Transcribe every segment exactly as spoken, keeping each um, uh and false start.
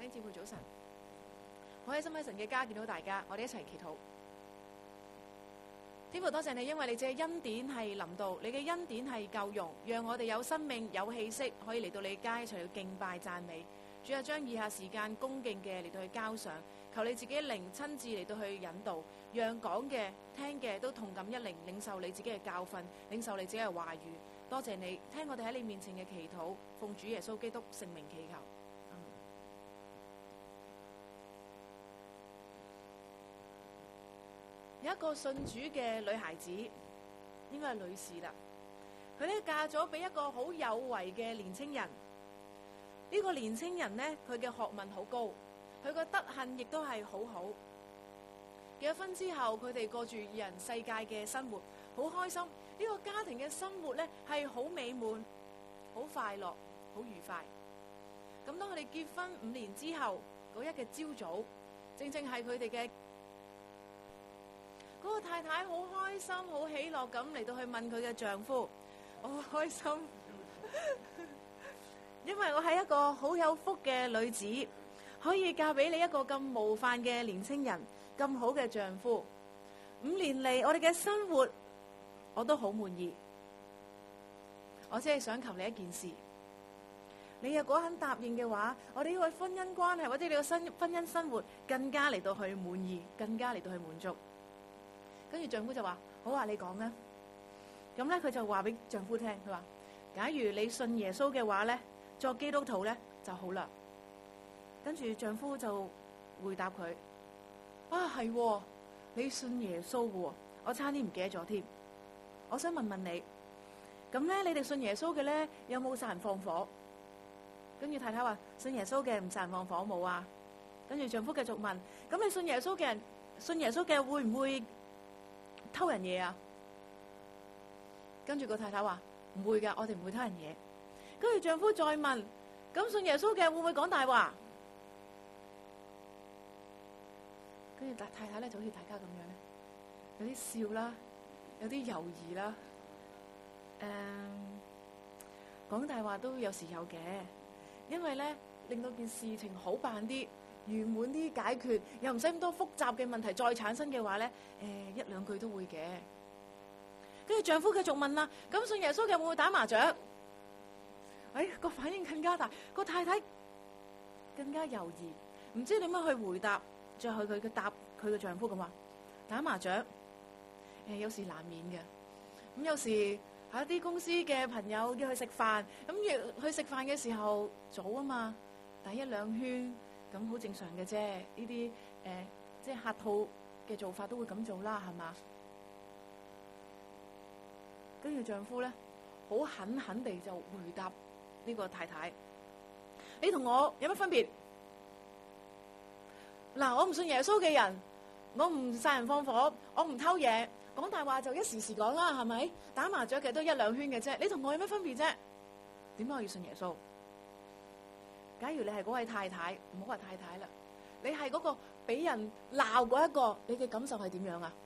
弟兄姊妹早晨，好開心喺神嘅家見到大家，我哋一齊祈禱。天父多謝你，因為你嘅恩典係臨到，你嘅恩典係夠用，讓我哋有生命有氣息，可以嚟到你街一齊去敬拜讚美。主啊，將以下時間恭敬嘅嚟到去交上，求你自己靈親自嚟到去引導，讓講嘅聽嘅都同感一靈，領受你自己嘅教訓，領受你自己嘅話語。多謝你聽我哋喺你面前嘅祈禱，奉主耶穌基督聖名祈求。有一個信主嘅女孩子，應該係女士啦。佢咧嫁咗俾一個好有為嘅年青人。呢、這個年青人呢，佢嘅學問好高，佢個德行亦都係好好。結咗婚之後，佢哋過住二人世界嘅生活，好開心。呢、這個家庭嘅生活呢，係好美滿、好快樂、好愉快。咁當佢哋結婚五年之後，嗰日嘅朝早，正正係佢哋嘅。嗰個太太好開心、好喜樂咁嚟到去問佢嘅丈夫，我好開心，因為我係一個好有福嘅女子，可以嫁俾你一個咁模範嘅年青人，咁好嘅丈夫。五年嚟我哋嘅生活，我都好滿意。我只係想求你一件事，你若果肯答應嘅話，我哋呢個婚姻關係或者你個新婚姻生活更加嚟到去滿意，更加嚟到去滿足。跟住丈夫就話：好啊，你講啦。咁咧，佢就話俾丈夫聽，佢話：假如你信耶穌嘅話咧，作基督徒咧就好啦。跟住丈夫就回答佢：啊，係喎，你信耶穌喎，我差啲唔記得咗添。我想問問你，咁咧你哋信耶穌嘅咧有冇殺人放火？跟住太太話：信耶穌嘅唔殺人放火冇啊。跟住丈夫繼續問：咁你信耶穌嘅人，信耶穌嘅會唔會偷人嘢啊？跟住個太太話唔會噶，我哋唔會偷人嘢。跟住丈夫再問：咁信耶穌嘅會唔會講大話？跟住太太太咧就好似大家咁樣咧，有啲笑啦，有啲猶豫啦。誒、嗯，講大話都有時有嘅，因為咧令到件事情好辦啲。圓滿啲解決，又唔使咁多複雜嘅問題再產生嘅話咧，誒、呃、一兩句都會嘅。跟住丈夫繼續問啦：咁信耶穌嘅會唔會打麻雀？哎，個反應更加大，個太太更加猶豫，唔知點樣去回答。最後佢佢答佢嘅丈夫咁話：打麻雀，誒、呃、有時難免嘅。咁有時喺啲公司嘅朋友要去食飯，咁要去食飯嘅時候早啊嘛，打一兩圈。咁好正常嘅啫，呢啲誒即係客套嘅做法都會咁做啦，係嘛？跟住丈夫咧，好狠狠地就回答呢個太太：你同我有乜分別？嗱，我唔信耶穌嘅人，我唔殺人放火，我唔偷嘢，講大話就一時時講啦，係咪？打麻雀嘅都一兩圈嘅啫，你同我有乜分別啫？點解我要信耶穌？假如你係嗰位太太，唔好話太太啦，你係嗰個俾人鬧嗰一個，你嘅感受係點樣啊？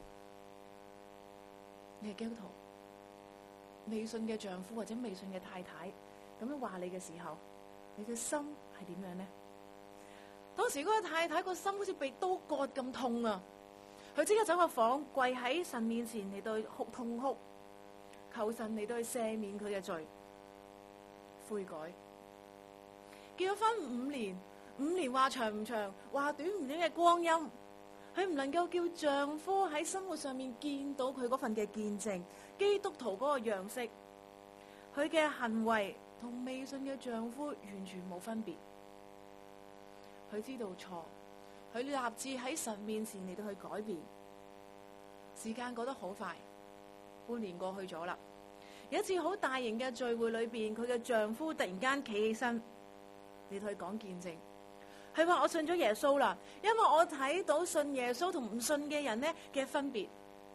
你係基督徒，未信嘅丈夫或者未信嘅太太咁樣話你嘅時候，你嘅心係點樣呢？當時嗰個太太個心好似被刀割咁痛啊！佢即刻走個房，跪喺神面前嚟到哭痛哭，求神嚟到去赦免佢嘅罪，悔改。結咗婚五年，五年話長唔長，話短唔短嘅光陰，佢唔能夠叫丈夫喺生活上面見到佢嗰份嘅見證，基督徒嗰個樣式，佢嘅行為同未信嘅丈夫完全冇分別。佢知道錯，佢立志喺神面前嚟到去改變。時間過得好快，半年過去咗啦。有一次好大型嘅聚會裏邊，佢嘅丈夫突然間企起身，你同佢講見證，佢話我信咗耶穌啦，因為我睇到信耶穌同唔信嘅人呢嘅分別。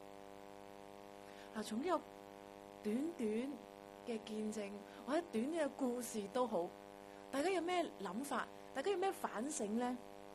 嗱，從呢個短短嘅見證或者短短嘅故事都好，大家有咩諗法？大家有咩反省呢？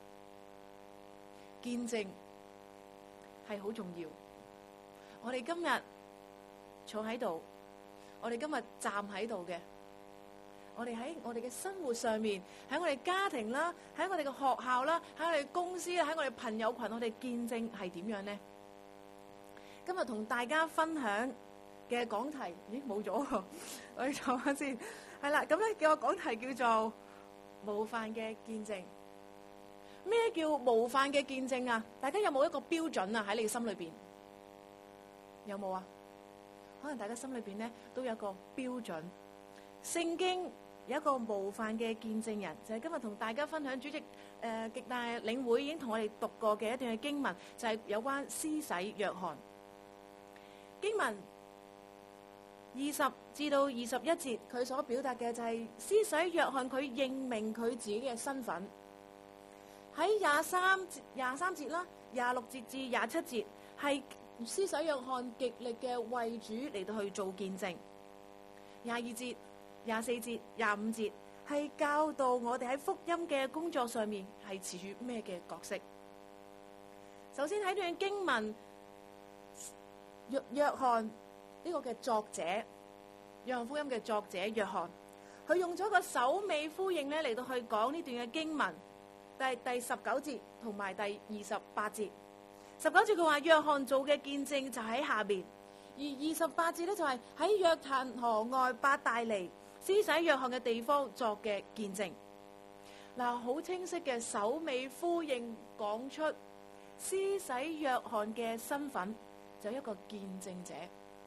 見證係好重要。我哋今日坐喺度，我哋今日站喺度嘅， 我哋喺我哋嘅生活上面，喺我哋家庭啦，喺我哋嘅學校啦，喺我哋公司啦，喺我哋朋友群，我哋見證係點樣呢？今日同大家分享嘅講題，咦冇咗喎，我哋坐下先。係啦，咁咧叫個講題叫做模範嘅見證。咩叫模範嘅見證啊？大家有冇一個標準啊？喺你嘅心裏邊有冇啊？可能大家心裏邊咧都有一個標準。聖經有一個模範嘅見證人，就係、是、今日同大家分享主席誒、呃、極大領會已經同我哋讀過嘅一段嘅經文，就係、是、有關施洗約翰。經文二十至到二十一節，佢所表達嘅就係施洗約翰佢認明佢自己嘅身份。喺廿三廿三節啦，廿六節至廿七節係施洗約翰極力嘅為主嚟到去做見證。廿二節、廿四節、廿五節係教導我哋喺福音嘅工作上面係持住咩嘅角色。首先喺段經文，約約翰呢個嘅作者，約翰福音嘅作者約翰，佢用咗個首尾呼應咧嚟到去講呢段嘅經文。第第十九節同埋第二十八節，十九節佢話約翰做嘅見證就喺下邊，而二十八節咧就係喺約旦河外伯大尼施洗約翰嘅地方作嘅見證。嗱，好清晰嘅首尾呼應，講出施洗約翰嘅身份就一個見證者。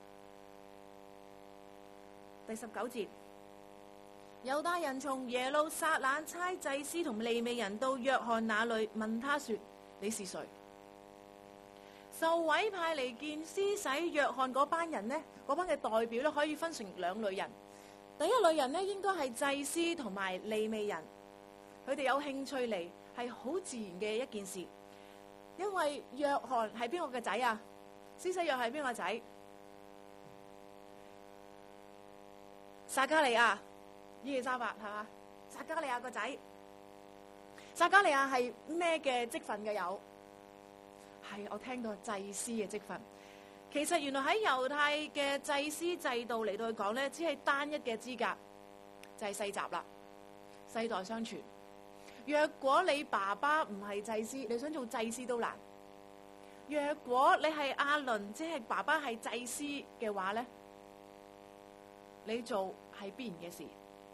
第十九節。猶大人從耶路撒冷差祭司同利未人到約翰那裏，問他說：你是誰？受委派嚟見施洗約翰嗰班人呢，嗰班嘅代表咧可以分成兩類人。第一類人呢，應該係祭司同埋利未人，佢哋有興趣嚟係好自然嘅一件事，因為約翰係邊個嘅仔啊？施洗約翰係邊個仔？撒迦利亞。伊利沙伯係嘛？撒迦利亞個仔，撒迦利亞係咩嘅職份嘅？有係我聽到祭司嘅職份。其實原來喺猶太嘅祭司制度嚟到去講咧，只係單一嘅資格，就係世襲啦，世代相傳。若果你爸爸唔係祭司，你想做祭司都難。若果你係亞倫，即係爸爸係祭司嘅話咧，你做係必然嘅事。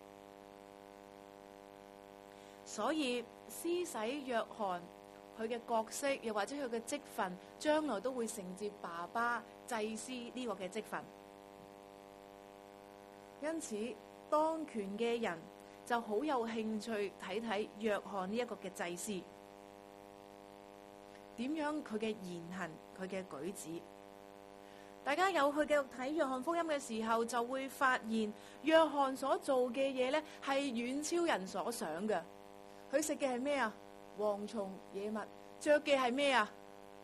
所以施洗約翰佢嘅角色，又或者佢嘅職份，將來都會承接爸爸祭司呢個嘅職份。因此，當權嘅人就好有興趣睇睇約翰呢一個嘅祭司點樣佢嘅言行、佢嘅舉止。大家有去繼續睇約翰福音嘅時候，就會發現約翰所做嘅嘢咧，係遠超人所想嘅。佢食嘅係咩啊？蝗蟲野物，着嘅係咩啊？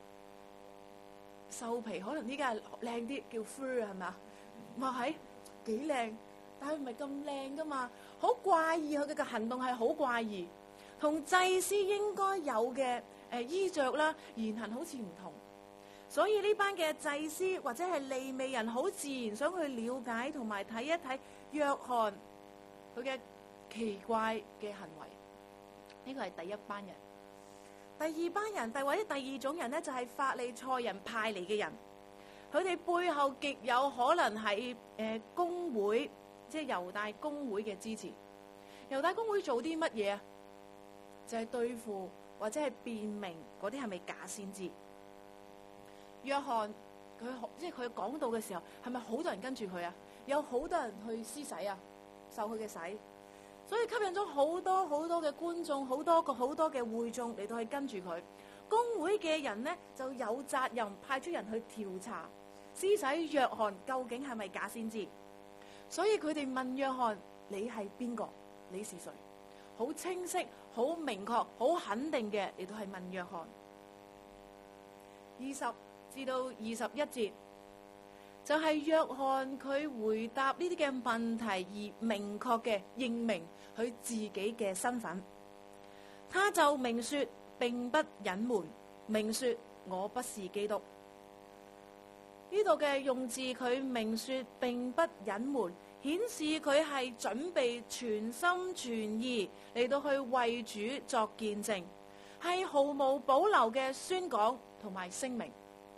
獸皮，可能呢家係靚啲，叫 fur 係咪啊？話係幾靚，但係唔係咁靚噶嘛，好怪異，佢嘅行動係好怪異，同祭司應該有嘅誒衣着啦、言行好似唔同，所以呢班嘅祭司或者係利未人，好自然想去了解同埋睇一睇約翰佢嘅奇怪嘅行為。呢個係第一班人。第二班人，第或者第二種人呢，就係法利賽人派嚟嘅人。佢哋背後極有可能係誒公會，即係猶大公會嘅支持。猶大公會做啲乜嘢啊？就係對付或者係辨明嗰啲係咪假先知。約翰佢即係佢講道嘅時候，係咪好多人跟住佢啊？有好多人去施洗啊，受佢嘅洗。所以吸引咗好多好多嘅觀眾，好多個好多嘅會眾嚟到去跟住佢。公會嘅人呢，就有責任派出人去調查施洗約翰究竟係咪假先知。所以佢哋問約翰：你係邊個？你是誰？好清晰、好明確、好肯定嘅嚟到係問約翰。二十至到二十一節。就係約翰佢回答呢啲嘅問題而明確嘅認明佢自己嘅身份，他就明說並不隱瞞，明說我不是基督。呢度嘅用字佢明說並不隱瞞， 顯示佢係準備全心全意嚟到去為主作見證，係毫無保留嘅宣講同埋聲明。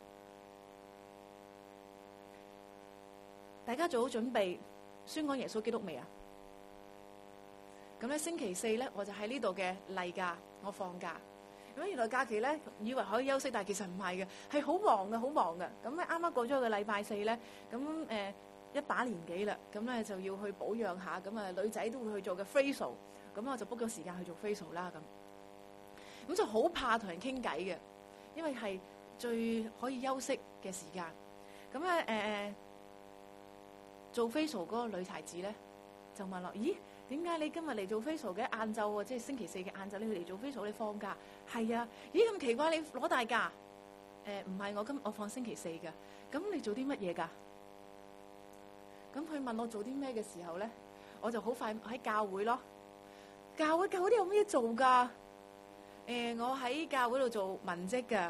大家做好準備宣講耶穌基督未啊？咁咧星期四咧，我就喺呢度嘅例假，我放假。咁原來假期咧，以為可以休息，但係其實唔係嘅，係好忙嘅，好忙嘅。咁咧啱啱過咗個禮拜四咧，咁誒、呃、一把年紀啦，咁咧就要去保養下，咁啊女仔都會去做嘅 facial，咁我就 book 咗時間去做 facial 啦，咁咁就好怕同人傾偈嘅，因為係最可以休息嘅時間。咁咧誒做 facial 嗰個女孩子咧就問我：咦？點解你今日嚟做 facial 嘅晏晝喎？即係星期四嘅晏晝，你嚟做 facial，你放假？係啊，咦咁奇怪，你攞大假？誒唔係，我今我放星期四㗎。咁你做啲乜嘢㗎？咁佢問我做啲咩嘅時候咧，我就好快喺教會咯。教會教會啲有咩做㗎？誒、呃，我喺教會度做文職㗎。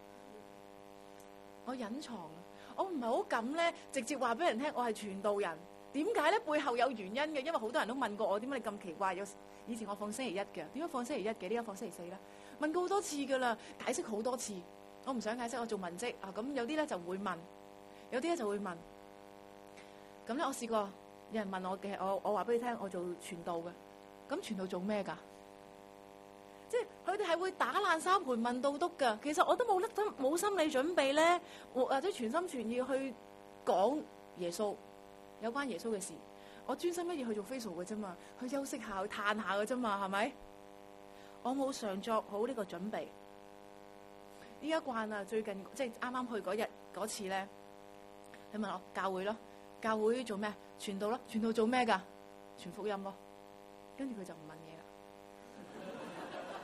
我隱藏，我唔係好敢咧，直接話俾人聽我係傳道人。點解咧？背後有原因嘅，因為好多人都問過我，點解你咁奇怪？有以前我放星期一嘅，點解放星期一嘅？點解放星期四咧？問過好多次噶啦，解釋好多次，我唔想解釋。我做文職啊，咁有啲咧就會問，有啲咧就會問。咁咧我試過有人問我嘅，我我話俾你聽，我做傳道嘅。咁傳道做咩噶？即係佢哋係會打爛三盤問到篤噶。其實我都冇得冇心理準備咧，或者全心全意去講耶穌。有關耶穌嘅事，我專心一意去做 facial 嘅啫嘛，去休息下，去嘆下嘅啫嘛，係咪？我冇常作好呢個準備。依家慣啦，最近即係啱啱去嗰日嗰次咧，你問我教會咯，教會做咩？傳道咯，傳道做咩㗎？傳福音咯。跟住佢就唔問嘢啦。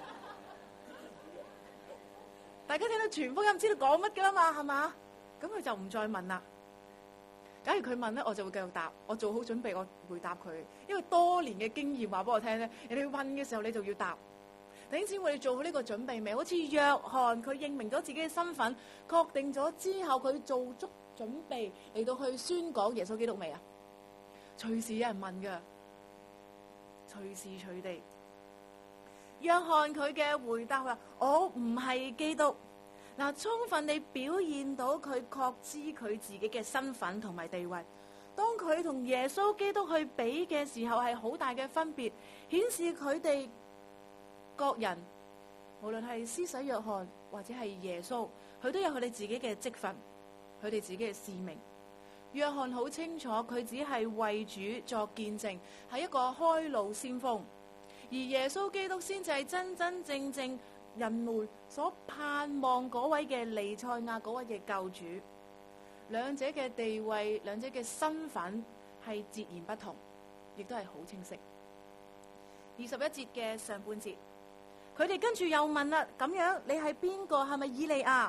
大家聽到傳福音知道講乜㗎啦嘛，係嘛？咁佢就唔再問啦。假如佢問咧，我就會繼續答。我做好準備，我回答佢。因為多年嘅經驗話俾我聽咧，人哋問嘅時候你就要答。弟兄姊妹，我哋做好呢個準備未？好似約翰，佢認明咗自己嘅身份，確定咗之後，佢做足準備嚟到去宣講耶穌基督未啊？隨時有人問㗎，隨時隨地。約翰佢嘅回答話：我唔係基督。嗱，充分地表現到佢確知佢自己嘅身份同埋地位。當佢同耶穌基督去比嘅時候，係好大嘅分別，顯示佢哋各人，無論係施洗約翰或者係耶穌，佢都有佢哋自己嘅職分，佢哋自己嘅使命。約翰好清楚，佢只係為主作見證，係一個開路先鋒，而耶穌基督先至係真真正正人們所盼望嗰位嘅彌賽亞，嗰位嘅救主。兩者嘅地位，兩者嘅身份係截然不同，亦都係好清晰。二十一節嘅上半節，佢哋跟住又問啦：咁樣你係邊個？係咪以利亞？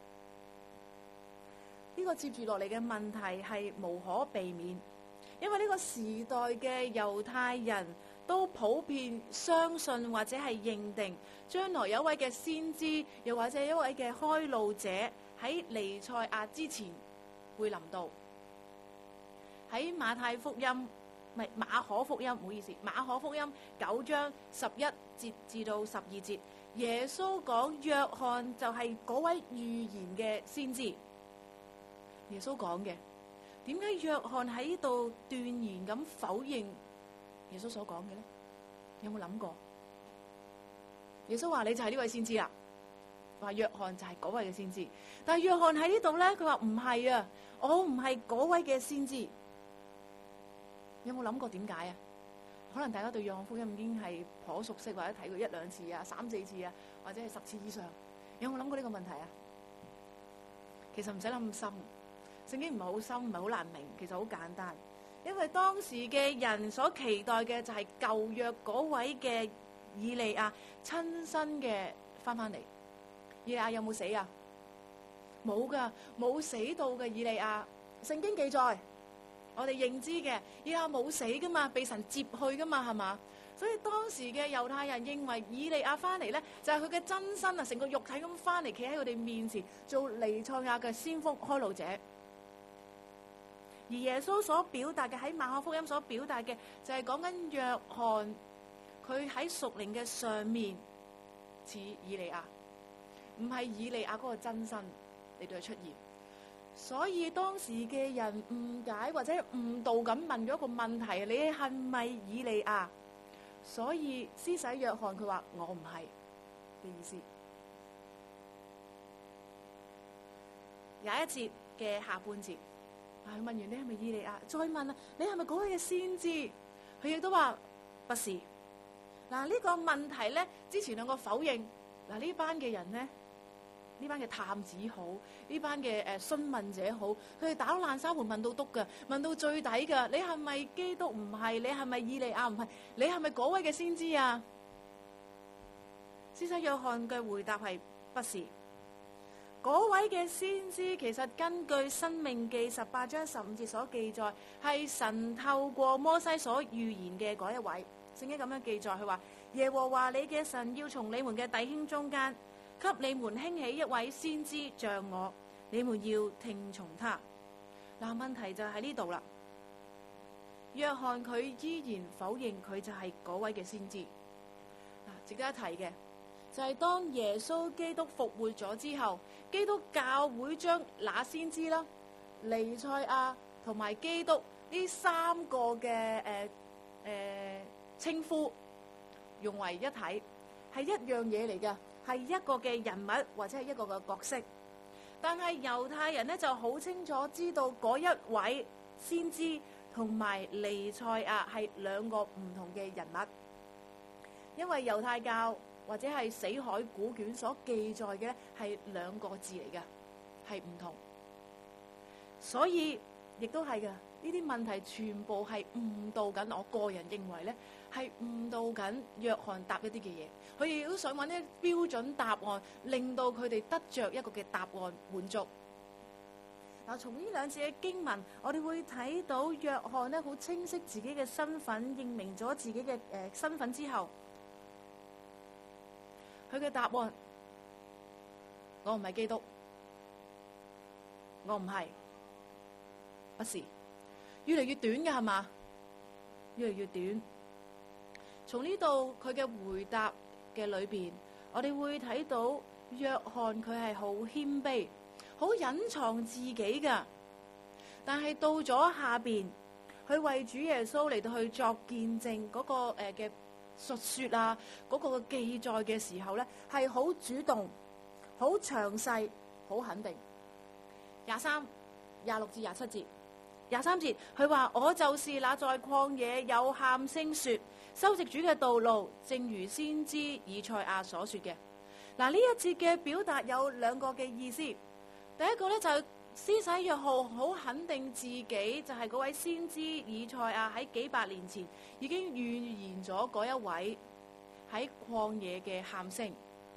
呢個接住落嚟嘅問題係無可避免，因為呢個時代嘅猶太人都普遍相信或者係認定，將來有一位嘅先知，又或者一位嘅開路者喺彌賽亞之前會臨到。喺馬太福音，唔係馬可福音，唔好意思，馬可福音九章十一節至到十二節，耶穌講約翰就係嗰位預言嘅先知。耶穌講嘅，點解約翰喺度斷言咁否認耶穌所講嘅咧？有冇諗過？耶穌話你就係呢位先知啦，話約翰就係嗰位嘅先知。但係約翰喺呢度咧，佢話唔係啊，我唔係嗰位嘅先知。有冇諗過點解啊？可能大家對約翰福音已經係頗熟悉，或者睇過一兩次啊、三四次啊，或者係十次以上。有冇諗過呢個問題啊？其實唔使諗咁深。聖經唔係好深，唔係好難明，其實好簡單。因為當時嘅人所期待嘅就係舊約嗰位嘅以利亞親身嘅翻返嚟。以利亞有冇死啊？冇噶，冇死到嘅以利亞。聖經記載，我哋認知嘅以利亞冇死噶嘛，被神接去噶嘛，係嘛？所以當時嘅猶太人認為以利亞翻嚟咧，就係佢嘅真身啊，成個肉體咁翻嚟，企喺佢哋面前做彌賽亞嘅先鋒開路者。 而耶穌所表達嘅，喺馬可福音所表達嘅就係講緊約翰，佢喺屬靈嘅上面似以利亞，唔係以利亞嗰個真身嚟到出現。所以當時嘅人誤解或者誤導咁問咗一個問題：你係咪以利亞？所以施洗約翰佢話我唔係嘅意思。廿一節嘅下半節，啊，問完你係咪以利亞，再問啊，你係咪嗰位嘅先知？佢亦都話不是。嗱，呢個問題咧，之前兩個否認。嗱，呢班嘅人咧，呢班嘅探子好，呢班嘅誒詢問者好，佢哋打到爛沙盤問到篤㗎，問到最底㗎。你係咪基督？唔係。你係咪以利亞？唔係。你係咪嗰位嘅先知啊？施洗約翰嘅回答係不是。嗰位嘅先知其實根據《申命記》十八章十五節所記載，係神透過摩西所預言嘅嗰一位。聖經咁樣記載，佢話耶和華你嘅神要從你們嘅弟兄中間，給你們興起一位先知像我，你們要聽從他。嗱，問題就喺呢度啦。約翰佢依然否認佢就係嗰位嘅先知。嗱，值得一提嘅就係當耶穌基督復活咗之後，基督教會將那先知啦、彌賽亞同埋基督呢三個嘅誒誒稱呼融為一體，係一樣嘢嚟㗎，係一個嘅人物或者係一個嘅角色。但係猶太人呢就好清楚知道嗰一位先知同埋彌賽亞係兩個唔同嘅人物，因為猶太教或者係死海古卷所記載嘅咧係兩個字嚟嘅，係唔同，所以亦都係嘅。呢啲問題全部係誤導緊，我個人認為咧係誤導緊約翰答一啲嘅嘢，佢哋都想揾啲標準答案，令到佢哋得着一個嘅答案滿足。嗱，從呢兩次嘅經文，我哋會睇到約翰咧好清晰自己嘅身份，認明咗自己嘅誒、呃、身份之後，佢嘅答案：我唔係基督，我唔係，不是。越嚟越短嘅係嘛？越嚟越短。從呢度佢嘅回答嘅裏邊，我哋會睇到約翰佢係好謙卑，好隱藏自己噶。但係到咗下邊，佢為主耶穌嚟到去作見證嗰個誒嘅述說啊，嗰個嘅記載嘅時候咧，係好主動、好詳細、好肯定。廿三、廿六至廿七節。廿三節，佢話我就是那在曠野有喊聲說修直主嘅道路，正如先知以賽亞所說嘅。嗱，呢一節嘅表達有兩個嘅意思。第一個咧就係施洗約翰好肯定自己就係嗰位先知以賽亞喺幾百年前已經預言咗嗰一位喺曠野嘅喊聲。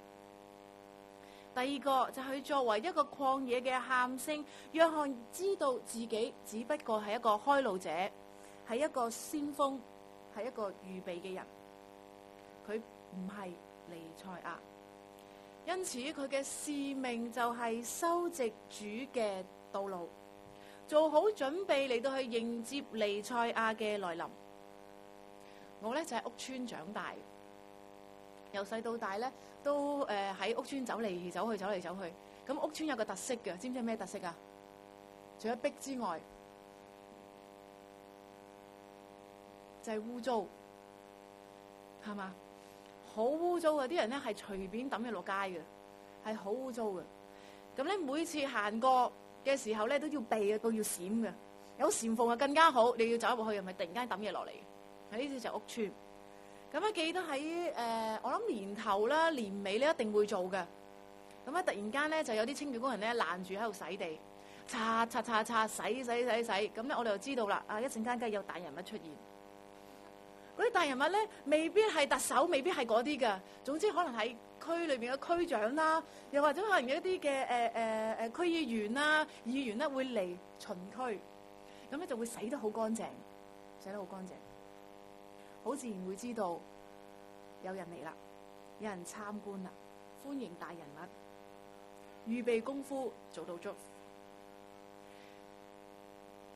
第二個就係作為一個曠野嘅喊聲，約翰知道自己只不過係一個開路者，係一個先鋒，係一個預備嘅人，佢唔係彌賽亞，因此佢嘅使命就係修直主嘅道路，做好準備嚟到去迎接彌賽亞嘅來臨。我咧就喺屋村長大，由細到大咧都誒喺屋村走嚟走去走嚟走去。咁屋村有個特色嘅，知唔知咩特色啊？除咗逼之外，就係污糟，係嘛？好污糟嘅，啲人咧係隨便抌嘢落街嘅，係好污糟嘅。咁咧每次行過嘅時候咧都要避嘅，都要閃嘅。有禪縫啊更加好，你要走入去又咪突然間抌嘢落嚟。喺呢啲就屋村。咁咧記得喺誒、呃，我諗年頭啦、年尾咧一定會做嘅。咁咧突然間咧就有啲清潔工人咧攔住喺度洗地，擦擦擦擦洗洗洗洗。咁咧我哋就知道啦，啊一陣間梗係有大人物出現。嗰啲大人物咧未必係特首，未必係嗰啲嘅。總之可能喺區裏邊嘅區長啦，又或者可能有一啲嘅誒誒誒區議員啦、議員咧會嚟巡區，咁咧就會洗得好乾淨，洗得好乾淨。好自然會知道有人嚟啦，有人參觀啦，歡迎大人物，預備功夫做到足。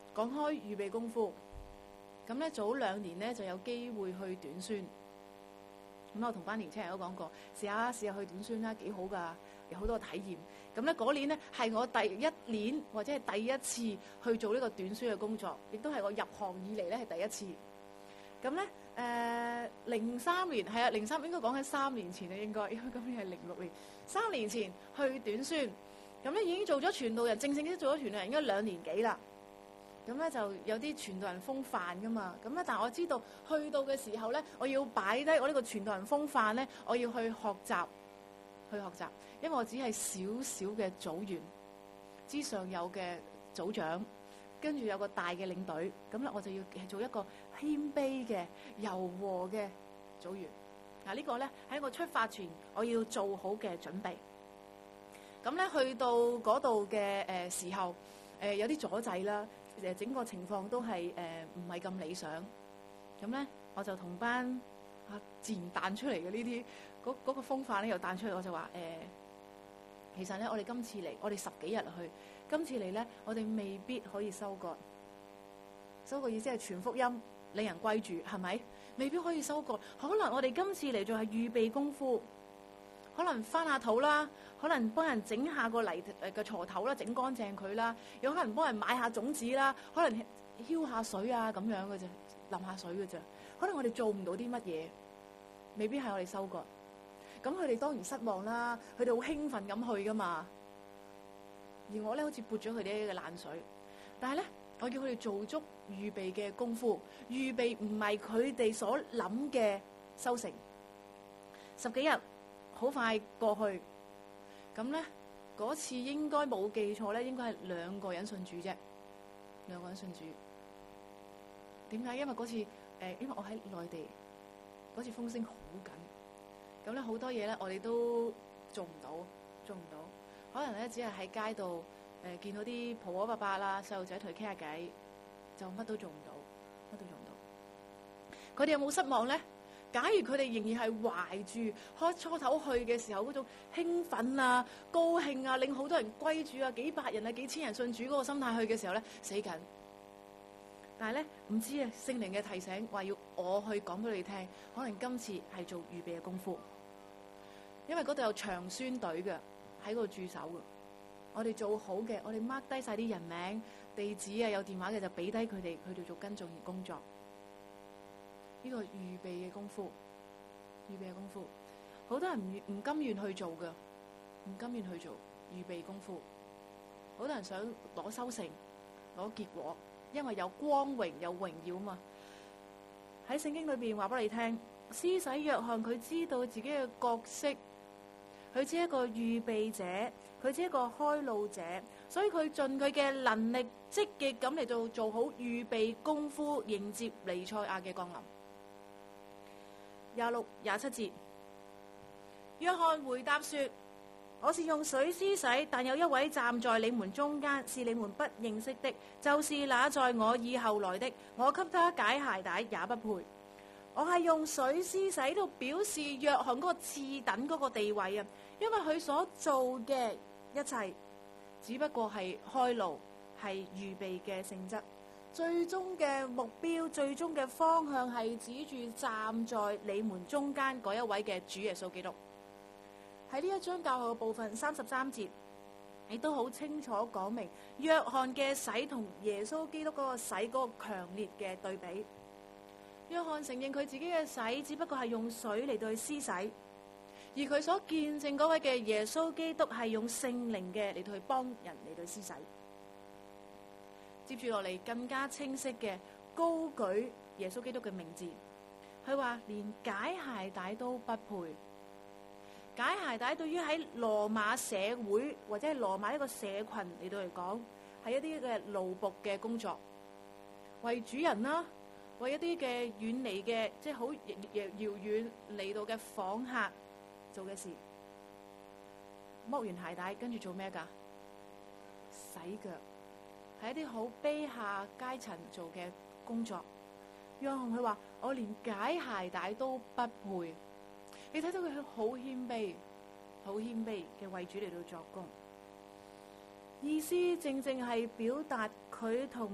講開預備功夫，咁咧早兩年咧就有機會去短宣。咁我同班年青人都講過，試下試下去短宣啦，幾好㗎，有好多體驗。咁咧嗰年咧係我第一年或者係第一次去做呢個短宣嘅工作，亦都係我入行以嚟咧係第一次。咁咧誒零三年係啊，零三應該講緊三年前啊，應該因為今年係零六年，三年前去短宣，咁咧已經做咗傳道人，正正都做咗傳道人應該兩年幾啦。咁咧就有啲傳道人風範噶嘛，咁咧但係我知道去到嘅時候咧，我要擺低我呢個傳道人風範咧，我要去學習，去學習，因為我只係少少嘅組員之上有嘅組長，跟住有個大嘅領隊，咁咧我就要做一個謙卑嘅柔和嘅組員。嗱、這個、呢個咧喺我出發前我要做好嘅準備。咁咧去到嗰度嘅誒時候，誒、呃、有啲阻滯啦。誒整個情況都係誒唔係咁理想，咁咧我就同班啊自然彈出嚟嘅呢啲嗰嗰個風範咧又彈出嚟，我就話誒、呃，其實咧我哋今次嚟，我哋十幾日去，今次嚟咧我哋未必可以收割，收割意思係傳福音，令人歸主，係咪？未必可以收割，可能我哋今次嚟做係預備功夫。可能翻下土啦，可能幫人整下個泥誒嘅鋤頭啦，整乾淨佢啦，有可能幫人買下種子啦，可能澆下水啊咁樣嘅啫，淋下水嘅啫。可能我哋做唔到啲乜嘢，未必係我哋收割。咁佢哋當然失望啦，佢哋好興奮咁去噶嘛。而我咧好似潑咗佢哋嘅冷水，但係咧我叫佢哋做足預備嘅功夫，預備唔係佢哋所諗嘅收成。十幾日。好快過去，咁咧嗰次應該冇記錯咧，應該係兩個人信主啫，兩個人信主。點解？因為嗰次誒、呃，因為我喺內地，嗰次風聲好緊，咁咧好多嘢咧，我哋都做唔到，做唔到。可能咧只係喺街度誒、呃、見到啲婆婆伯伯啦、細路仔同佢傾下偈，就乜都做唔到，乜都做唔到。佢哋有冇失望咧？假如佢哋仍然係懷住開初頭去嘅時候嗰種興奮啊、高興啊，令好多人歸主啊、幾百人啊、幾千人信主嗰個心態去嘅時候咧，死緊。但係咧唔知啊，聖靈嘅提醒話要我去講俾你聽，可能今次係做預備嘅功夫，因為嗰度有長宣隊嘅喺嗰度駐守嘅。我哋做好嘅，我哋 mark 低晒啲人名、地址啊，有電話嘅就俾低佢哋，去到做跟進工作。呢、這個預備嘅功夫，預備嘅功夫，好多人唔唔甘願去做嘅，唔甘願去做預備功夫。好多人想攞收成，攞結果，因為有光榮有榮耀啊嘛。喺聖經裏邊話俾你聽，施洗約翰佢知道自己嘅角色，佢只係一個預備者，佢只係一個開路者，所以佢盡佢嘅能力，積極咁嚟做做好預備功夫，迎接彌賽亞嘅降臨。廿六、廿七節，約翰回答說：我是用水施洗，但有一位站在你們中間，是你們不認識的，就是那在我以後來的，我給他解鞋帶也不配。我係用水施洗到表示約翰嗰個次等嗰個地位啊，因為佢所做嘅一切只不過係開路，係預備嘅性質。最終嘅目標，最終嘅方向係指住站在你們中間嗰一位嘅主耶穌基督。喺呢一章教學嘅部分三十三節，亦都好清楚講明約翰嘅洗同耶穌基督嗰個洗嗰個強烈嘅對比。約翰承認佢自己嘅洗只不過係用水嚟到去施洗，而佢所見證嗰位嘅耶穌基督係用聖靈嘅嚟到去幫人嚟到施洗。接住落嚟更加清晰嘅高舉耶穌基督嘅名字，佢話連解鞋帶都不配。解鞋帶對於喺羅馬社會或者係羅馬一個社群嚟到嚟講，係一啲嘅奴僕嘅工作，為主人啦，為一啲嘅遠離嘅即係好遙遙遠嚟到嘅訪客做嘅事。剝完鞋帶跟住做咩噶？洗腳。係一啲好卑下階層做嘅工作。約翰佢話：我連解鞋帶都不配。你睇到佢好謙卑，好謙卑嘅為主嚟到作工，意思正正係表達佢同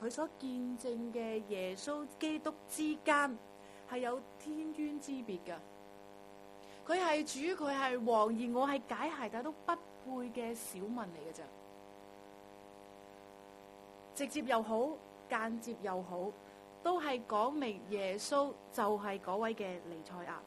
佢所見證嘅耶穌基督之間係有天淵之別㗎。佢係主，佢係王，而我係解鞋帶都不配嘅小民嚟嘅咋。直接又好，間接又好，都係講明耶穌就係嗰位嘅彌賽亞。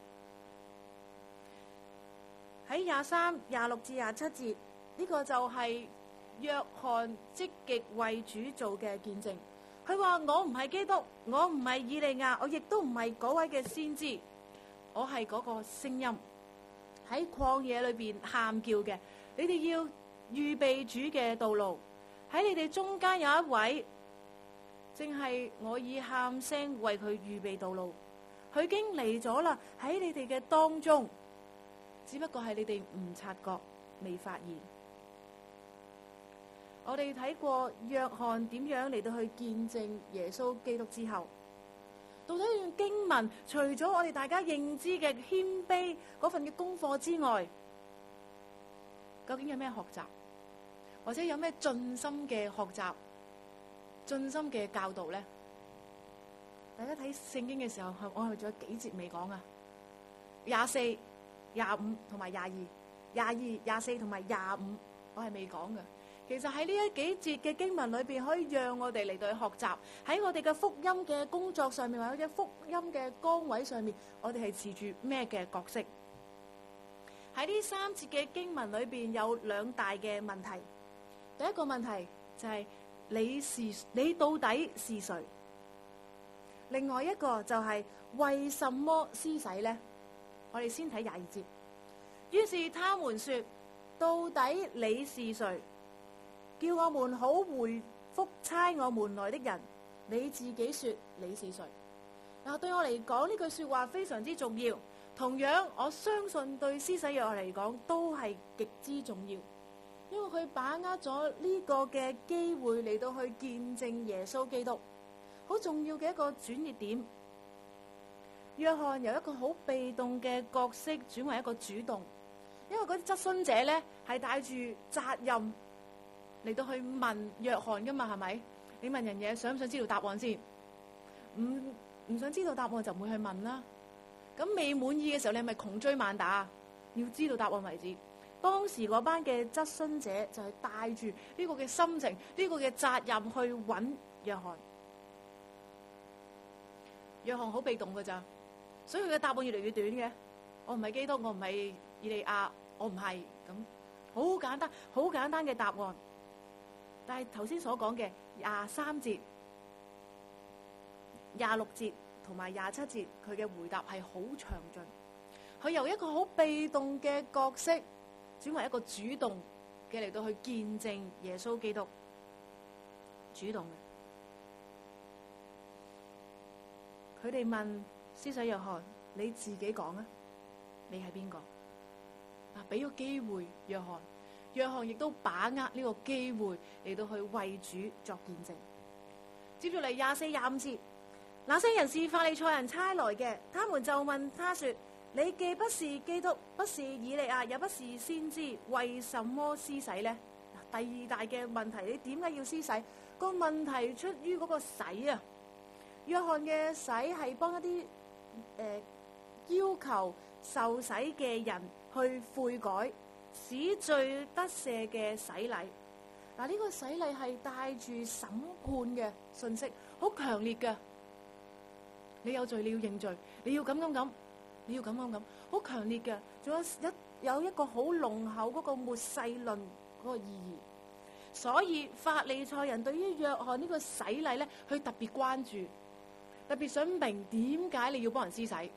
喺廿三、廿六至廿七節，呢個就係約翰積極為主做嘅見證。佢話：我唔係基督，我唔係以利亞，我亦都唔係嗰位嘅先知，我係嗰個聲音喺曠野裏邊喊叫嘅。你哋要預備主嘅道路。喺你哋中間有一位，正係我以喊聲為佢預備道路。佢已經嚟咗啦，喺你哋嘅當中，只不過係你哋唔察覺、未發現。我哋睇過約翰點樣嚟到去見證耶穌基督之後，到底呢段經文除咗我哋大家認知嘅謙卑嗰份嘅功課之外，究竟有咩學習？或者有咩盡心嘅學習、盡心嘅教導咧？大家睇聖經嘅時候，我係仲有幾節未講啊？廿四、廿五同埋廿二、廿二、廿四同埋廿五，我係未講嘅。其實喺呢一幾節嘅經文裏邊，可以讓我哋嚟到去學習喺我哋嘅福音嘅工作上面，或者福音嘅崗位上面，我哋係持住咩嘅角色？喺呢三節嘅經文裏邊有兩大嘅問題。第一個問題就係你是你到底是誰？另外一個就係為什麼施洗呢？我哋先睇廿二節。於是他們說：到底你是誰？叫我們好回覆差我們來的人。你自己說你是誰？嗱，對我嚟講呢句說話非常之重要。同樣，我相信對施洗約翰嚟講都係極之重要。因為佢把握咗呢個嘅機會嚟到去見證耶穌基督，好重要嘅一個轉捩點。約翰由一個好被動嘅角色轉為一個主動，因為嗰啲質詢者咧係帶住責任嚟到去問約翰噶嘛，係咪？你問人嘢想唔想知道答案先？唔唔想知道答案就唔會去問啦。咁未滿意嘅時候，你係咪窮追猛打？要知道答案為止。當時嗰班嘅質詢者就係帶住呢個嘅心情、呢個嘅責任去揾約翰。約翰好被動㗎咋，所以佢嘅答案越嚟越短嘅。我唔係基督，我唔係以利亞，我唔係咁，好簡單，好簡單嘅答案。但係頭先所講嘅廿三節、廿六節同埋廿七節，佢嘅回答係好詳盡。佢由一個好被動嘅角色，轉為一個主動嘅嚟到去見證耶穌基督，主動嘅。佢哋問施洗約翰：你自己講啊，你係邊個？啊，俾個機會約翰，約翰亦都把握呢個機會嚟到去為主作見證。接住嚟廿四、廿五節，那些人是法利賽人差來嘅，他們就問他說：你既不是基督，不是以利亞，也不是先知，為什麼施洗呢？第二大嘅問題，你點解要施洗？個問題出於嗰個洗啊。約翰嘅洗係幫一啲誒、呃、要求受洗嘅人去悔改，使罪得赦嘅洗禮。嗱，呢個洗禮係帶住審判嘅信息，好強烈嘅。你有罪，你要認罪，你要咁咁咁。你要咁咁咁，好強烈嘅，仲有一有一個好濃厚嗰個末世論嗰個意義。所以法利賽人對於約翰呢個洗禮咧，佢特別關注，特別想明點解你要幫人施洗。嗱，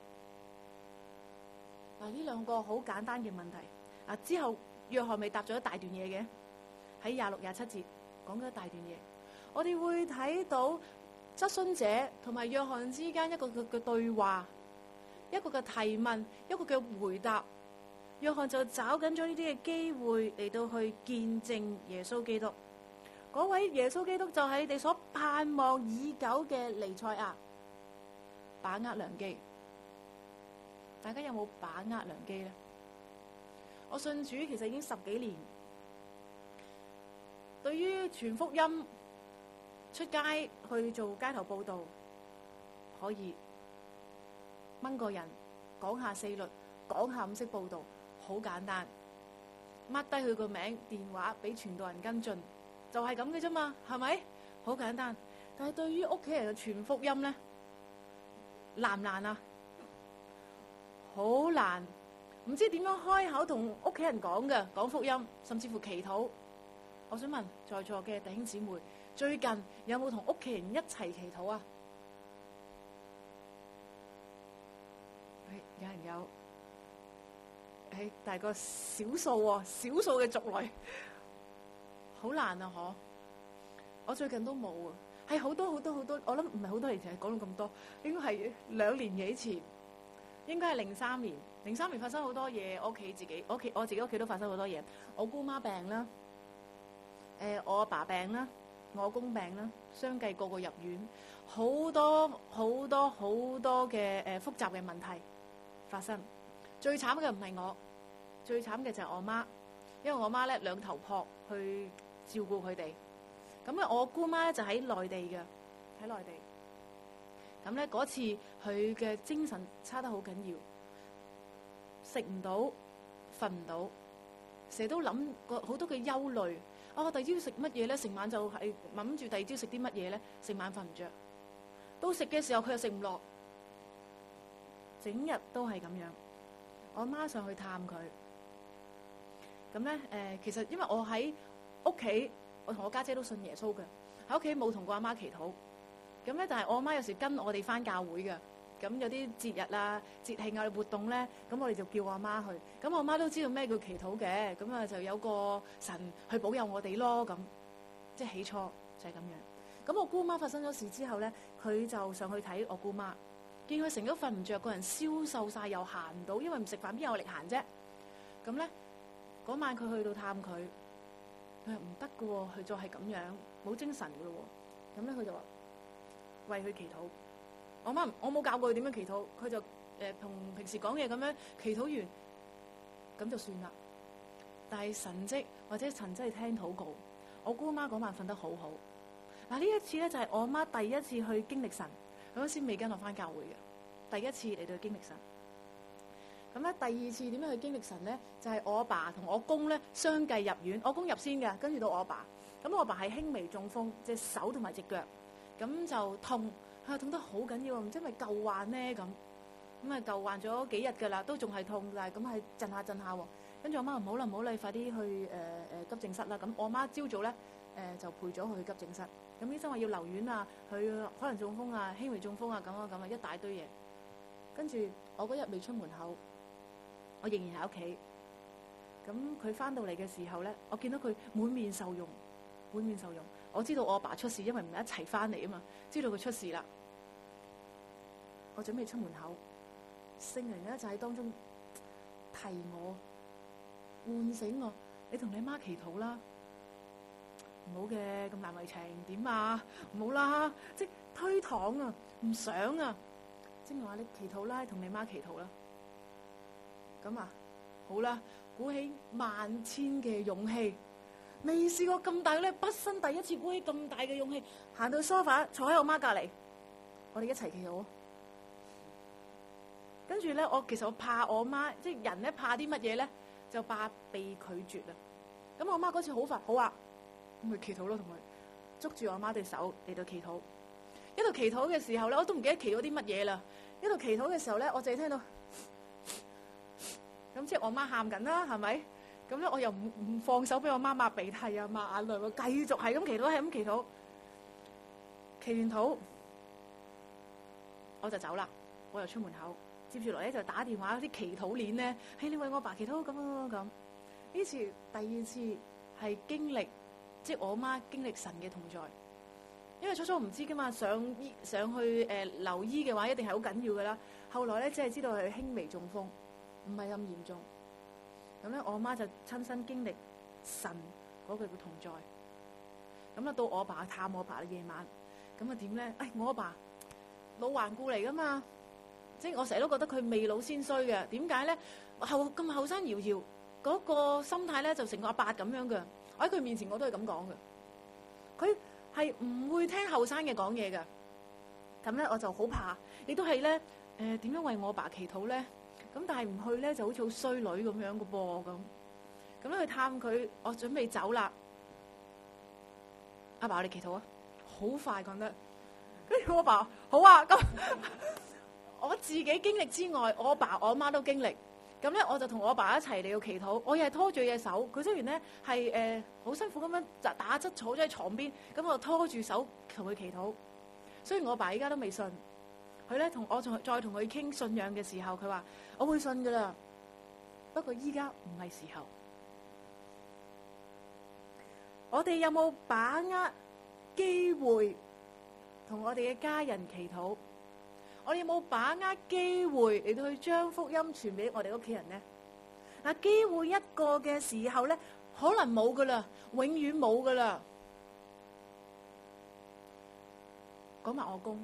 呢兩個好簡單嘅問題。啊，之後約翰咪答咗一大段嘢嘅，喺廿六、廿七節講咗一大段嘢。我哋會睇到質詢者同埋約翰之間一個嘅嘅對話。一個嘅提問，一個嘅回答，約翰就找緊咗呢啲嘅機會嚟到去見證耶穌基督。嗰位耶穌基督就係你哋所盼望已久嘅彌賽亞。把握良機，大家有冇把握良機呢？我信主其實已經十幾年，對於傳福音， 出街去做街頭報導，可以掹個人講下四律，講下五色報導，好簡單。抹低佢個名電話俾傳道人跟進，就係咁嘅啫嘛，係咪？好簡單。但係對於屋企人嘅傳福音咧，難唔難啊？好難，唔知點樣開口同屋企人講嘅，講福音，甚至乎祈禱。我想問在座嘅弟兄姊妹，最近有冇同屋企人一齊祈禱啊？有人有，誒，但係個少數喎，少數嘅族類，好難啊！嗬，我最近都冇啊，係好多好多好多，我諗唔係好多年前講到咁多，應該係兩年幾前，應該係零三年，零三年發生好多嘢，我屋企自己，我屋企我自己屋企都發生好多嘢，我姑媽病啦，誒、呃，我阿爸病啦，我公病啦，相繼個個入院，好多好多好多嘅誒、呃、複雜嘅問題發生。最慘嘅唔係我，最慘嘅就係我媽，因為我媽咧兩頭撲去照顧佢哋。咁咧我姑媽咧就喺內地嘅，喺內地。咁咧嗰次佢嘅精神差得好緊要，食唔到，瞓唔到，成日都諗過好多嘅憂慮。哦，第二朝食乜嘢咧？成晚就係諗住第二朝食啲乜嘢咧？成晚瞓唔着，到食嘅時候佢又食唔落，整日都係咁樣。我媽上去探佢，咁咧誒，其實因為我喺屋企，我同我家姐都信耶穌嘅，喺屋企冇同過阿媽祈禱。咁咧，但係我阿媽有時跟我哋返教會嘅，咁有啲節日啊、節慶啊活動咧，咁我哋就叫我阿媽去。咁我阿媽都知道咩叫祈禱嘅，咁啊就有個神去保佑我哋咯。咁即係起初就係咁樣。咁我姑媽發生咗事之後咧，佢就上去睇我姑媽。見佢成日都瞓唔着，個人消瘦晒，又行唔到，因為唔食飯邊有力行啫。咁咧嗰晚佢去到探佢，佢話唔得㗎喎，佢再係咁樣冇精神㗎咯喎。咁咧佢就話為佢祈禱。我媽我冇教過佢點樣祈禱，佢就誒同、呃、平時講嘢咁樣祈禱完，咁就算啦。但係神蹟或者神真係聽禱告，我姑媽嗰晚瞓得好好。嗱呢一次咧就係、是、我媽第一次去經歷神。嗰陣時未跟我翻教會嘅，第一次嚟到經歷神。咁咧第二次點樣去經歷神咧？就係、是、我阿爸同我公咧相繼入院，我公入先嘅，跟住到我阿爸。咁我阿爸係輕微中風，隻手同埋隻腳，咁就痛，佢、啊、痛得好緊要，唔知係咪舊患咧咁。咁啊舊患咗幾日㗎啦，都仲係痛，但係咁係震下震下喎。跟住我媽唔好啦唔好啦，你快啲去誒誒、呃、急症室啦。咁我媽朝早咧誒、呃、就陪咗佢去急症室。咁醫生話要留院啊，佢可能中風啊，輕微中風啊，咁啊咁啊一大堆嘢。跟住我嗰日未出門口，我仍然喺屋企。咁佢翻到嚟嘅時候咧，我見到佢滿面受容，滿面受容。我知道我阿爸出事，因為唔係一齊翻嚟啊嘛，知道佢出事啦。我準備出門口，聖靈咧就喺當中提我，喚醒我，你同你媽祈禱啦。唔好嘅，咁難為情點啊？唔好啦，即係推搪啊，唔想啊。即係話你祈禱啦，同你媽祈禱啦。咁啊，好啦，鼓起萬千嘅勇氣，未試過咁大咧，畢生第一次鼓起咁大嘅勇氣，行到梳化坐喺我媽隔離，我哋一齊祈禱。跟住咧，我其實我怕我媽，即係人咧怕啲乜嘢咧，就怕被拒絕啊。咁我媽嗰次好快，好啊。咁咪祈禱咯，同佢捉住我媽對手嚟到祈禱。一度祈禱嘅時候咧，我都唔記得祈咗啲乜嘢啦。一度祈禱嘅時候咧，我淨係聽到咁，即係我媽喊緊啦，係咪？咁咧我又唔唔放手俾我媽抹鼻涕啊、抹眼淚，我繼續係咁祈禱，係咁祈禱。祈完禱我就走啦，我又出門口，接住落咧就打電話啲祈禱鏈咧，嘿，你為我爸祈禱咁咁咁。呢次第二次係經歷。即係我媽經歷神嘅同在，因為初初唔知噶嘛，上醫上去誒、呃、留醫嘅話，一定係好緊要噶啦。後來咧，只係知道佢輕微中風，唔係咁嚴重。咁咧，我媽就親身經歷神嗰句嘅同在。咁啊，到我爸探我爸夜晚，咁啊點咧？誒、哎，我阿爸老頑固嚟噶嘛，即係我成日都覺得佢未老先衰嘅。點解咧？後咁後生搖搖，嗰個心態咧就成個阿伯咁樣嘅。我喺佢面前我都係咁講嘅，佢係唔會聽後生嘅講嘢㗎。咁咧我就好怕，亦都係咧誒點樣為我爸祈禱咧？咁但係唔去咧就好似好衰女咁樣嘅噃咁。咁咧去探佢，我準備走啦。阿爸，我哋祈禱啊！好快講得，跟住我爸好啊。咁我自己經歷之外，我爸我媽都經歷。咁咧我就同我爸一齊嚟到祈禱，我又係拖住隻手。佢雖然咧係誒好辛苦咁樣就打側坐咗喺床邊，咁我就拖住手同佢祈禱。雖然我爸依家都未信，佢咧同我仲再同佢傾信仰嘅時候，佢話我會信噶啦，不過依家唔係時候。我哋有冇把握機會同我哋嘅家人祈禱？我哋有冇把握機會嚟到去將福音傳俾我哋屋企人呢？嗱，機會一個嘅時候咧，可能冇噶啦，永遠冇噶啦。講埋我公，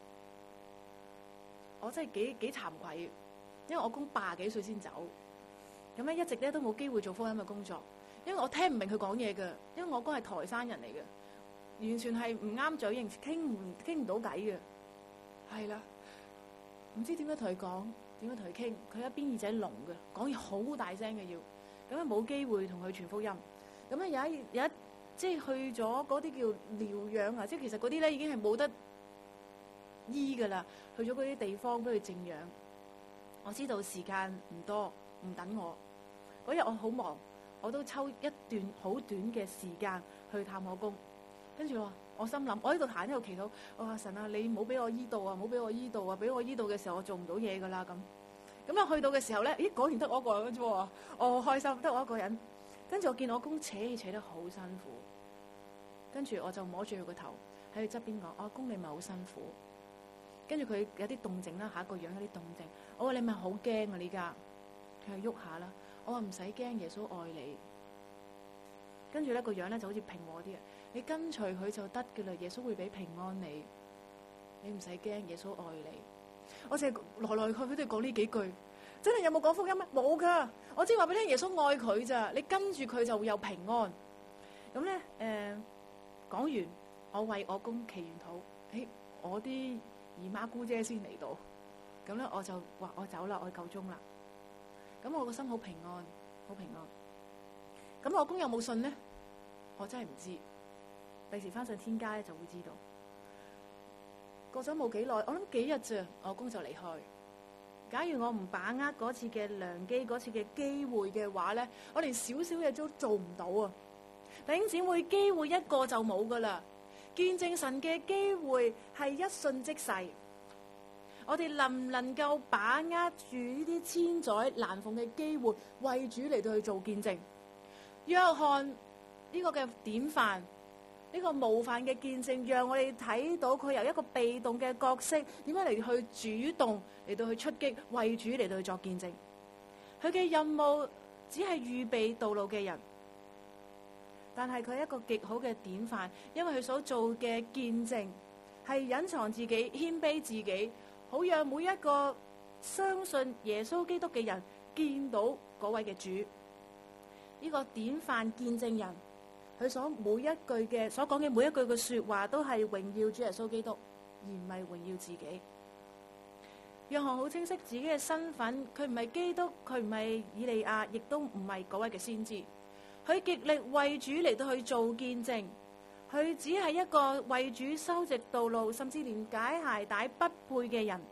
我真係幾幾慚愧，因為我公八十幾歲先走，咁咧一直咧都冇機會做福音嘅工作，因為我聽唔明佢講嘢嘅，因為我公係台山人嚟嘅，完全係唔啱嘴型，傾唔傾唔到偈嘅，係啦，唔知點樣同佢講，點樣同佢傾，佢一邊耳仔聾嘅，講嘢好大聲嘅要，咁樣冇機會同佢傳福音，咁咧有一有一。即係去咗嗰啲叫療養啊！即係其實嗰啲咧已經係冇得醫噶啦，去咗嗰啲地方俾佢靜養。我知道時間唔多，唔等我。嗰日我好忙，我都抽一段好短嘅時間去探我公。跟住我，我心諗，我喺度行喺度祈禱，我話神啊，你唔好俾我醫到啊，唔好俾我醫到啊！俾我醫到嘅時候，我做唔到嘢噶啦咁。咁啊去到嘅時候咧，咦，果然得我一個人啫喎！我好開心，得我一個人。跟住我見我公扯嘢扯得好辛苦，跟住我就摸住佢個頭喺佢側邊講：我阿公你咪好辛苦。跟住佢有啲動靜啦，下一個樣有啲動靜。我話你咪好驚啊！呢家佢喐下啦。我話唔使驚，耶穌愛你。跟住咧個樣咧就好似平和啲啊！你跟隨佢就得嘅啦，耶穌會俾平安你。你唔使驚，耶穌愛你。我淨係來來去去都講呢幾句。真係有冇講福音咩？冇噶，我只係話俾你聽，耶穌愛佢咋，你跟住佢就會有平安。咁咧，誒、呃，講完，我為我公祈完禱，誒，我啲姨媽姑姐先嚟到，咁咧我就話我走啦，我夠鐘啦。咁我個心好平安，好平安。咁我公有冇信呢？我真係唔知，第時翻上天家咧就會知道。過咗冇幾耐，我諗幾日咋，我公就離開。假如我唔把握嗰次嘅良機，嗰次嘅機會嘅話咧，我連少少嘢都做唔到啊！弟兄姊妹，機會一個就冇噶啦，見證神嘅機會係一瞬即逝。我哋能唔能夠把握住呢啲千載難逢嘅機會，為主嚟到去做見證？約翰呢個嘅典範。呢個模範嘅見證，讓我哋睇到佢由一個被動嘅角色，點樣嚟去主動嚟到去出擊，為主嚟到去作見證。佢嘅任務只係預備道路嘅人，但係佢係一個極好嘅典範，因為佢所做嘅見證係隱藏自己、謙卑自己，好讓每一個相信耶穌基督嘅人見到嗰位嘅主。呢個典範見證人。佢所每一句嘅所講嘅每一句嘅說話，都係榮耀主耶穌基督，而唔係榮耀自己。約翰好清晰自己嘅身份，佢唔係基督，佢唔係以利亞，亦都唔係嗰位嘅先知。佢極力為主嚟到去做見證，佢只係一個為主修直道路，甚至連解鞋帶不配嘅人，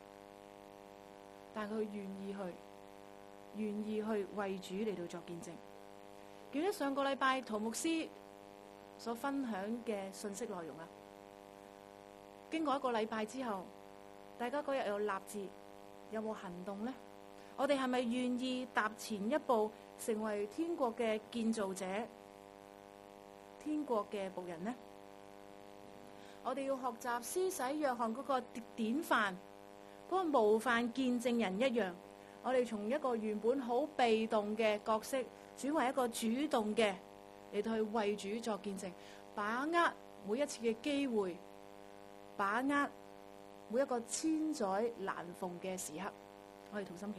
但佢願意去，願意去為主嚟到作見證。記得上個禮拜陶牧師所分享嘅信息內容啊，經過一個禮拜之後，大家嗰日有立志，有冇行動呢？我哋係咪願意踏前一步，成為天國嘅建造者、天國嘅僕人呢？我哋要學習施洗約翰嗰個典範，嗰個模範見證人一樣，我哋從一個原本好被動嘅角色，轉為一個主動嘅嚟到去為主作見證，把握每一次嘅機會，把握每一個千載難逢嘅時刻，我哋同心祈禱。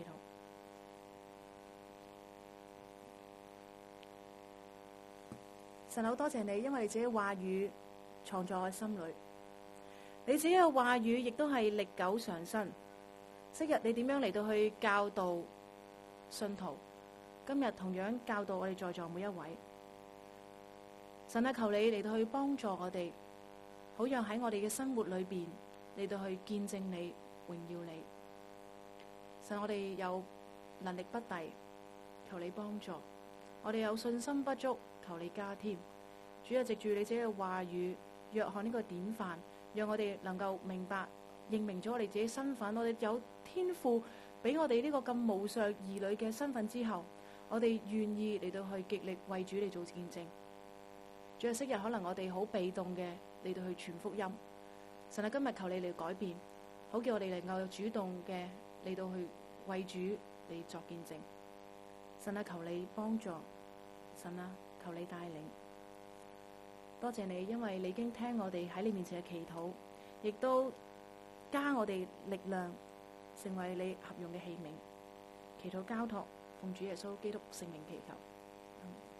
神好多謝你，因為你自己話語藏在我心裏。你自己嘅話語亦都係歷久常新。昔日你點樣嚟到去教導信徒，今日同樣教導我哋在座每一位。神啊，求你嚟到去幫助我哋，好讓喺我哋嘅生活裏邊嚟到去見證你、榮耀你。神，我哋有能力不逮，求你幫助；我哋有信心不足，求你加添。主啊，藉住你自己嘅話語，約翰呢個典範，讓我哋能夠明白、認明咗我哋自己身份。我哋有天父俾我哋呢個咁無上兒女嘅身份之後，我哋願意嚟到去極力為主嚟做見證。主啊，昔日可能我哋好被動嘅嚟到去傳福音，神啊，今日求你嚟改變，好叫我哋能夠主動嘅嚟到去為主嚟作見證。神啊，求你幫助，神啊，求你帶領。多謝你，因為你已經聽我哋喺你面前嘅祈禱，亦都加我哋力量，成為你合用嘅器皿。祈禱交託，奉主耶穌基督聖名祈求。